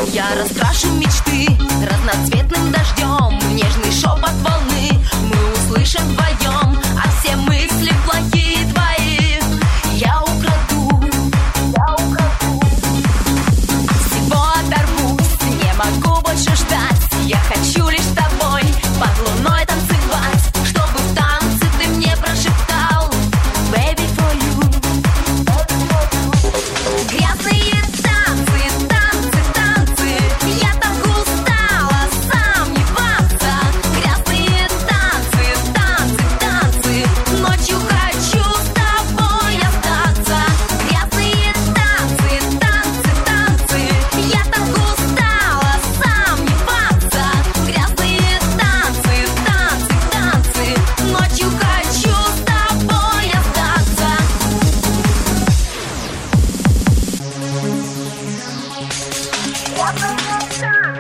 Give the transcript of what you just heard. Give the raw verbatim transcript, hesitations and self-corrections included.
Я раскрашу мечты разноцветным дождем. Нежный шепот волны мы услышим вдвоем, а все мысли плохие твои я украду, я украду. Всего оторвусь, не могу больше ждать. Я хочу лишь с тобой под луной танцевать, чтобы в танце ты мне прошептал Baby for you. Грязные танцы, танцы, танцы, я так устала сомневаться. Грязные танцы, танцы, танцы, ночью хочу с тобой остаться. Грязные танцы, танцы, танцы, я так устала сомневаться. Грязные танцы, танцы, танцы, ночью хочу с тобой остаться. Грязные танцы.